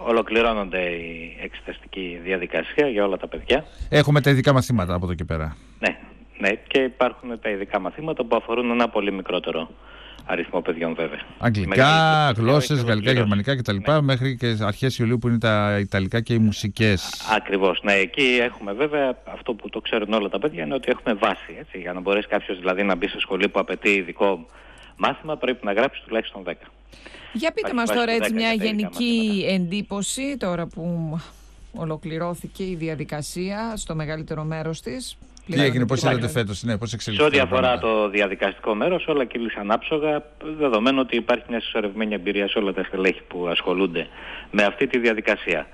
ολοκληρώνονται η εξεταστική διαδικασία για όλα τα παιδιά. Έχουμε τα ειδικά μαθήματα από εδώ και πέρα. Ναι, και υπάρχουν τα ειδικά μαθήματα που αφορούν ένα πολύ μικρότερο αριθμό παιδιών βέβαια. Αγγλικά, γλώσσες, γαλλικά, γερμανικά κτλ. Μέχρι και αρχές Ιουλίου που είναι τα Ιταλικά και οι μουσικές. Ακριβώς, ναι. Εκεί έχουμε βέβαια, αυτό που το ξέρουν όλα τα παιδιά είναι ότι έχουμε βάση. Έτσι, για να μπορέσει κάποιος δηλαδή να μπει σε σχολή που απαιτεί ειδικό μάθημα πρέπει να γράψει τουλάχιστον 10. Για πείτε μας τώρα έτσι μια γενική εντύπωση τώρα που ολοκληρώθηκε η διαδικασία στο μεγαλύτερο μέρος της. Τι έγινε, πώς είδατε φέτος, πώς εξελίχθηκε? Σε ό,τι αφορά το διαδικαστικό μέρος, όλα κύλησαν άψογα, δεδομένου ότι υπάρχει μια συσσωρευμένη εμπειρία σε όλα τα στελέχη που ασχολούνται με αυτή τη διαδικασία.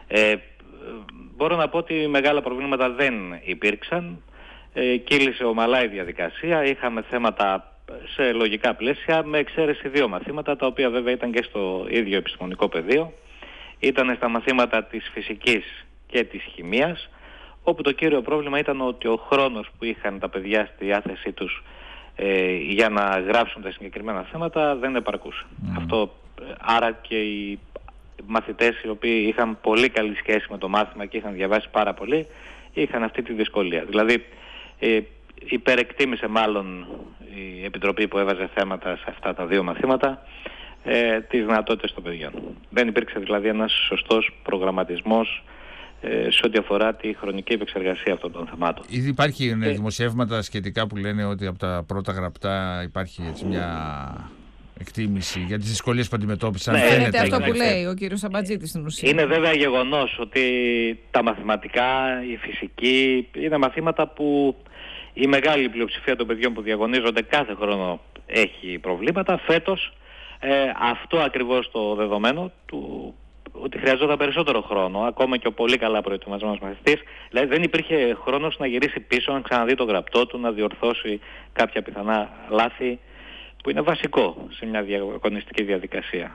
Μπορώ να πω ότι μεγάλα προβλήματα δεν υπήρξαν. Κύλησε ομαλά η διαδικασία, είχαμε θέματα σε λογικά πλαίσια, με εξαίρεση 2 μαθήματα, τα οποία βέβαια ήταν και στο ίδιο επιστημονικό πεδίο. Ήταν στα μαθήματα της φυσικής και της χημείας, όπου το κύριο πρόβλημα ήταν ότι ο χρόνος που είχαν τα παιδιά στη διάθεσή τους για να γράψουν τα συγκεκριμένα θέματα δεν επαρκούσε. Αυτό, άρα και οι μαθητές οι οποίοι είχαν πολύ καλή σχέση με το μάθημα και είχαν διαβάσει πάρα πολύ, είχαν αυτή τη δυσκολία. Δηλαδή υπερεκτίμησε μάλλον η Επιτροπή που έβαζε θέματα σε αυτά τα 2 μαθήματα τις δυνατότητες των παιδιών. Δεν υπήρξε δηλαδή ένας σωστός προγραμματισμός σε ό,τι αφορά τη χρονική επεξεργασία αυτών των θεμάτων. Ήδη υπάρχει δημοσιεύματα σχετικά που λένε ότι από τα πρώτα γραπτά υπάρχει έτσι μια εκτίμηση για τις δυσκολίες που αντιμετώπισαν. Φαίνεται αυτό που λέει ο κύριος Αμπατζήτης στην ουσία. Είναι βέβαια γεγονός ότι τα μαθηματικά, η φυσική είναι μαθήματα που η μεγάλη πλειοψηφία των παιδιών που διαγωνίζονται κάθε χρόνο έχει προβλήματα. Φέτος αυτό ακριβώς το δεδομένο του ότι χρειαζόταν περισσότερο χρόνο, ακόμα και ο πολύ καλά προετοιμασμένος μαθητής, δηλαδή δεν υπήρχε χρόνος να γυρίσει πίσω, να ξαναδεί το γραπτό του, να διορθώσει κάποια πιθανά λάθη, που είναι βασικό σε μια διαγωνιστική διαδικασία.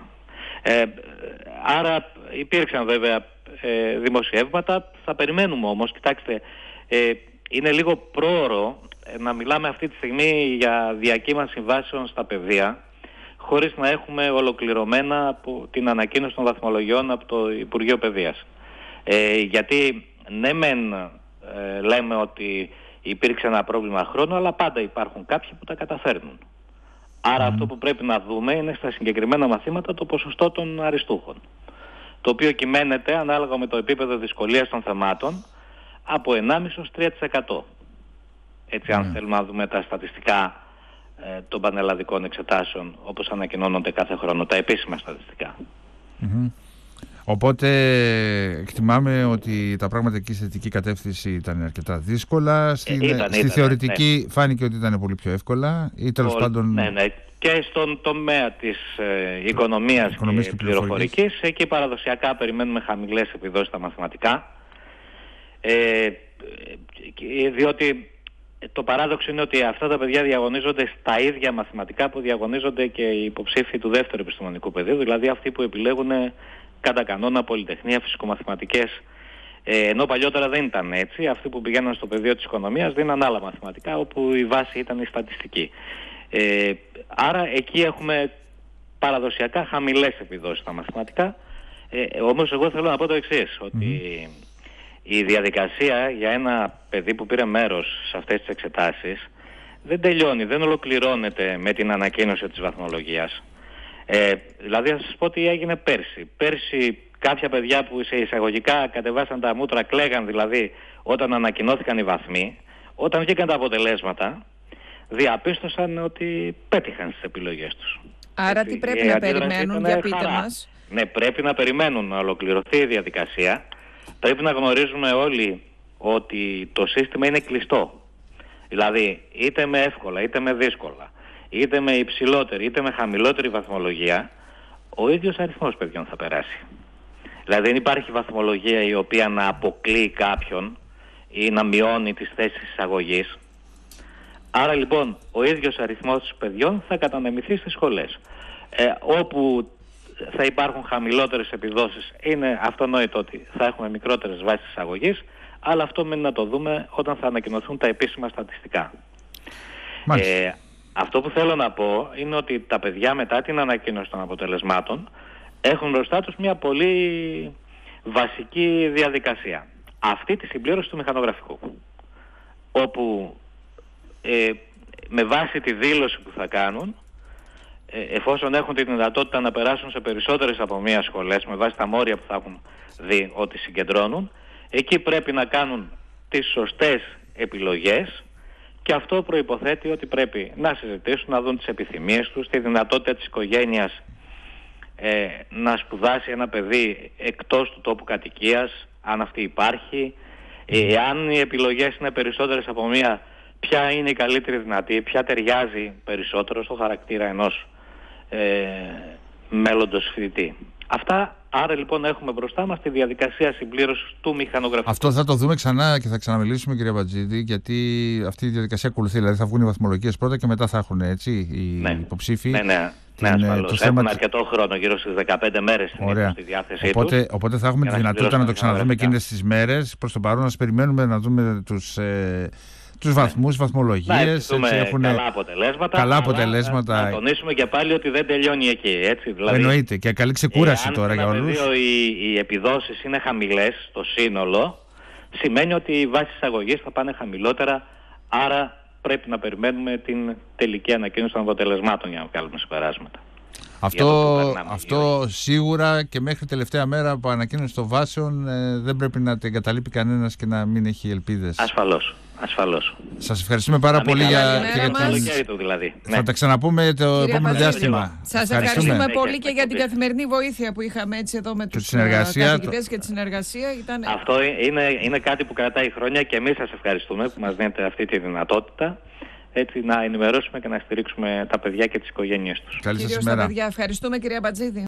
Άρα υπήρξαν βέβαια δημοσιεύματα, θα περιμένουμε όμως, κοιτάξτε, είναι λίγο πρόωρο να μιλάμε αυτή τη στιγμή για διακύμανση συμβάσεων στα παιδεία, χωρίς να έχουμε ολοκληρωμένα από την ανακοίνωση των βαθμολογιών από το Υπουργείο Παιδείας. Γιατί ναι μεν λέμε ότι υπήρξε ένα πρόβλημα χρόνου, αλλά πάντα υπάρχουν κάποιοι που τα καταφέρνουν. Άρα αυτό που πρέπει να δούμε είναι στα συγκεκριμένα μαθήματα το ποσοστό των αριστούχων, το οποίο κυμαίνεται ανάλογα με το επίπεδο δυσκολίας των θεμάτων από 1,5-3%. Έτσι αν θέλουμε να δούμε τα στατιστικά των πανελλαδικών εξετάσεων όπως ανακοινώνονται κάθε χρόνο, τα επίσημα στατιστικά. Οπότε εκτιμάμε ότι τα πράγματα εκεί στη θετική κατεύθυνση ήταν αρκετά δύσκολα. Στη θεωρητική φάνηκε ότι ήταν πολύ πιο εύκολα ή τέλος πάντων... Ναι. Και στον τομέα της οικονομίας και πληροφορικής, εκεί παραδοσιακά περιμένουμε χαμηλές επιδόσεις στα μαθηματικά, διότι το παράδοξο είναι ότι αυτά τα παιδιά διαγωνίζονται στα ίδια μαθηματικά που διαγωνίζονται και οι υποψήφοι του δεύτερου επιστημονικού πεδίου, δηλαδή αυτοί που επιλέγουν κατά κανόνα πολυτεχνία, φυσικομαθηματικές, ενώ παλιότερα δεν ήταν έτσι. Αυτοί που πηγαίναν στο πεδίο της οικονομίας δίναν άλλα μαθηματικά, όπου η βάση ήταν η στατιστική. Άρα εκεί έχουμε παραδοσιακά χαμηλές επιδόσεις στα μαθηματικά. Όμως εγώ θέλω να πω το εξής, ότι η διαδικασία για ένα παιδί που πήρε μέρος σε αυτές τις εξετάσεις δεν τελειώνει, δεν ολοκληρώνεται με την ανακοίνωση της βαθμολογίας. Δηλαδή θα σας πω τι έγινε πέρσι. Πέρσι κάποια παιδιά που σε εισαγωγικά κατεβάσαν τα μούτρα, κλαίγαν δηλαδή όταν ανακοινώθηκαν οι βαθμοί, όταν βγήκαν τα αποτελέσματα διαπίστωσαν ότι πέτυχαν στις επιλογές τους. Άρα τι πρέπει να περιμένουν, για πείτε μας. Ναι, πρέπει να περιμένουν να ολοκληρωθεί η διαδικασία. Πρέπει να γνωρίζουμε όλοι ότι το σύστημα είναι κλειστό. Δηλαδή είτε με εύκολα είτε με δύσκολα, είτε με υψηλότερη είτε με χαμηλότερη βαθμολογία, ο ίδιος αριθμός παιδιών θα περάσει. Δηλαδή δεν υπάρχει βαθμολογία η οποία να αποκλείει κάποιον ή να μειώνει τις θέσεις εισαγωγής. Άρα λοιπόν ο ίδιος αριθμός παιδιών θα κατανεμηθεί στις σχολές. Όπου θα υπάρχουν χαμηλότερες επιδόσεις, είναι αυτονόητο ότι θα έχουμε μικρότερες βάσεις εισαγωγής, αλλά αυτό μένει να το δούμε όταν θα ανακοινωθούν τα επίσημα στατιστικά. Αυτό που θέλω να πω είναι ότι τα παιδιά μετά την ανακοίνωση των αποτελεσμάτων έχουν μπροστά τους μια πολύ βασική διαδικασία. Αυτή τη συμπλήρωση του μηχανογραφικού, όπου με βάση τη δήλωση που θα κάνουν, εφόσον έχουν τη δυνατότητα να περάσουν σε περισσότερες από μία σχολές, με βάση τα μόρια που θα έχουν δει ότι συγκεντρώνουν, εκεί πρέπει να κάνουν τις σωστές επιλογές, και αυτό προϋποθέτει ότι πρέπει να συζητήσουν, να δουν τις επιθυμίες τους, τη δυνατότητα της οικογένειας να σπουδάσει ένα παιδί εκτός του τόπου κατοικίας, αν αυτή υπάρχει, αν οι επιλογές είναι περισσότερες από μία, ποια είναι η καλύτερη δυνατή, ποια ταιριάζει περισσότερο στο χαρακτήρα ενός μέλλοντος φοιτητή. Αυτά, άρα λοιπόν έχουμε μπροστά μας τη διαδικασία συμπλήρωσης του μηχανογραφικού. Αυτό θα το δούμε ξανά και θα ξαναμιλήσουμε, κύριε Μπατζίδη, γιατί αυτή η διαδικασία ακολουθεί. Δηλαδή θα βγουν οι βαθμολογίες πρώτα και μετά θα έχουν οι υποψήφοι. Ναι, ασφαλώς. Έχουν αρκετό χρόνο, γύρω στις 15 μέρες στη διάθεσή τους. Οπότε θα έχουμε τη δυνατότητα να το ξαναδούμε εκείνες τις μέρες. Προς το παρόν, να περιμένουμε να δούμε τους βαθμούς, βαθμολογίες. Έχουν καλά αποτελέσματα. Να τονίσουμε και πάλι ότι δεν τελειώνει εκεί. Έτσι, δηλαδή, εννοείται, και καλή ξεκούραση τώρα για όλους. Αν οι επιδόσεις είναι χαμηλές στο σύνολο, σημαίνει ότι οι βάσεις εισαγωγής θα πάνε χαμηλότερα, άρα πρέπει να περιμένουμε την τελική ανακοίνωση των αποτελεσμάτων για να βγάλουμε συμπεράσματα. Αυτό σίγουρα, και μέχρι τελευταία μέρα από ανακοίνωση των βάσεων δεν πρέπει να την εγκαταλείπει κανένας και να μην έχει ελπίδες. Ασφαλώς. Σας ευχαριστούμε πάρα πολύ για την δηλαδή. Θα τα ξαναπούμε το επόμενο διάστημα. Σας ευχαριστούμε πολύ και για την καθημερινή βοήθεια που είχαμε έτσι εδώ με τους καθηγητές και τη συνεργασία. Αυτό είναι κάτι που κρατάει χρόνια, και εμείς σας ευχαριστούμε που μας δίνετε αυτή τη δυνατότητα, έτσι να ενημερώσουμε και να στηρίξουμε τα παιδιά και τις οικογένειες τους. Καλή σας ημέρα. Ευχαριστούμε, κυρία Μπατζίδη.